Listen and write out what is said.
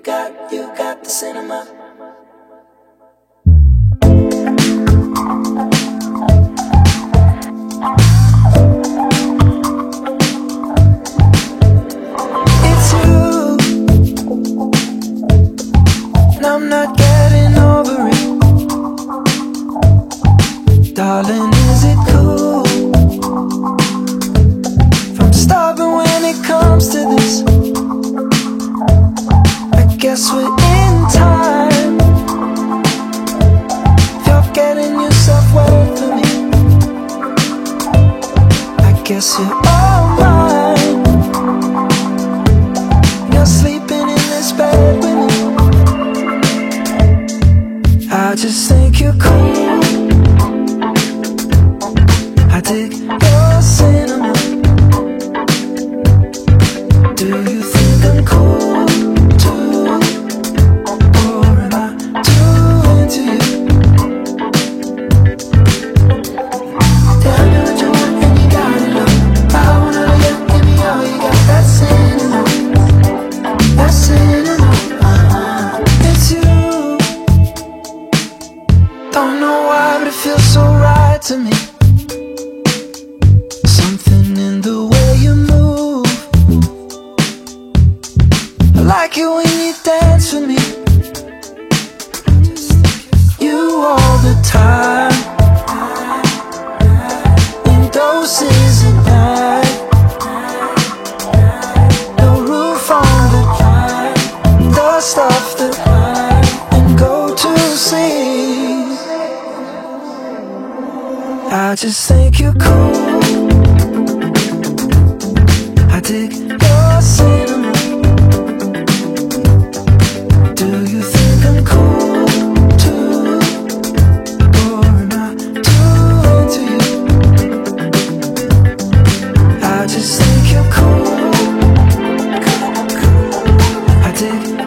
got the cinema. It's you, and I'm not getting over it. Darling, is it cool if I'm stubborn when it comes to this? I guess we're in time. If you're getting yourself wet for me, I guess you're all mine. You're sleeping in this bed with me. I just think you're cool. I dig your cinema. Do you think I'm cool too? Or am I too into you? Tell me what you want and you got it all. I wanna know you, give me all you got. That cinema, that cinema. It's you. Don't know why, but it feels so right to me. Something in the way you move. I like it when you dance with me. You all the time, in doses at night. No roof on the stuff that I and go to sleep. I just think you're cool. I dig your cinema. Do you think I'm cool too? Or am I too into you? I just think you're cool. I dig